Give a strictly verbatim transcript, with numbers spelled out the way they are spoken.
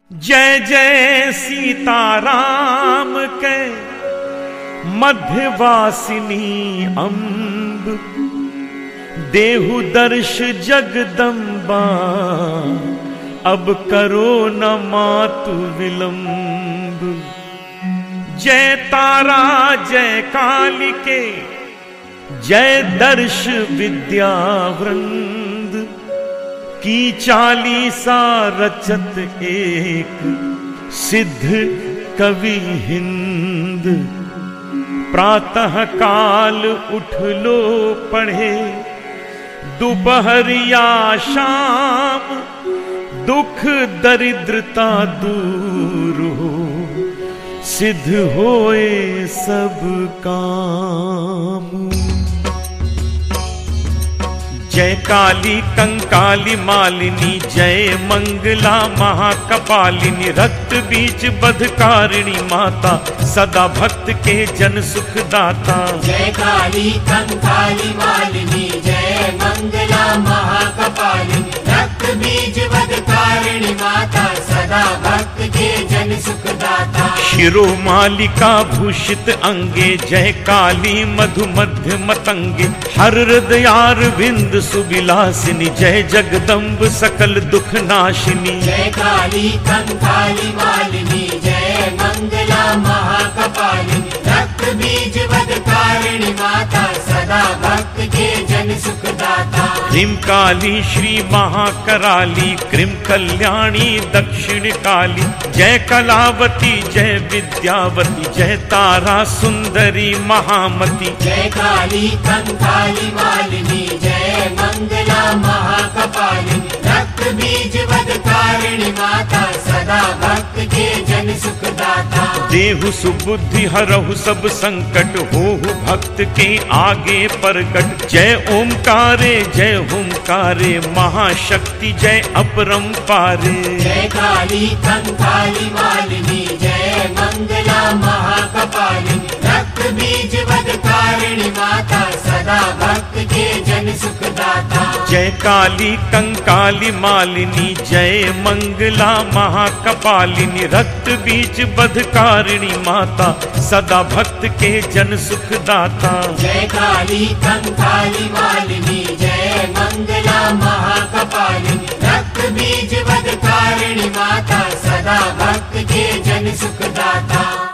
जय जय सीताराम के मध्यवासिनी अम्ब, देहु दर्श जगदम्बा, अब करो न मातु विलंब। जय तारा जय कालिके, जय दर्श विद्यावृंद, की चालीसा रचत एक, सिद्ध कवि हिंद। प्रातः काल उठ लो पढ़े, दोपहरिया शाम, दुख दरिद्रता दूर हो, सिद्ध होए सब काम। जय काली कंकाली मालिनी, जय मंगला महाकपालिनी, रक्त बीज बधकारिणी माता, सदा भक्त के जन सुख दाता। जय काली कंकाली मालिनी, जय मंगला महाकपालिनी, रक्त बीज बधकारिणी माता, सदा भक्त के जन सुख दाता। शिरो मालिका भूषित अंगे, जय काली मधु मध्य मतंगे, हर हृदयार विंद सुबिलासिनी, जय जगदम्ब सकल दुख नाशिनी। जय काली कंकाली मालिनी, जय मंगला महाकपालिनी, रक्त बीज बधकारिणी माता, सदा भक्त के जन सुख दाता। क्रीम काली श्री महाकराली, क्रीम कल्याणी दक्षिण काली, जय कलावती जय विद्यावती, जय तारा सुंदरी महामती। जय काली कंकाली मालिनी, जय मंगला महाकपालिनी, रक्त बीज बधकारिणी माता, सदा भक्त के जन सुख दाता। देहु सुबुद्धि हरहु सब संकट, होहु भक्त के आगे प्रकट। जय ओमकारे जय हुंकारे, महाशक्ति जय अपरंपारे। जय काली कंकाली मालिनी, जय मंगला महाकपालिनी, रक्त बीज बधकारिणी माता, सदा भक्त के जन सुख दाता। जय काली कंकाली मालिनी, जय मंगला महाकपालिनी, रक्त बीज बधकारिणी माता, सदा भक्त के जन सुख दाता। जय काली कंकाली मालिनी, जय मंगला महाकपालिनी, रक्त बीज बधकारिणी माता, सदा भक्त के जन सुख दाता।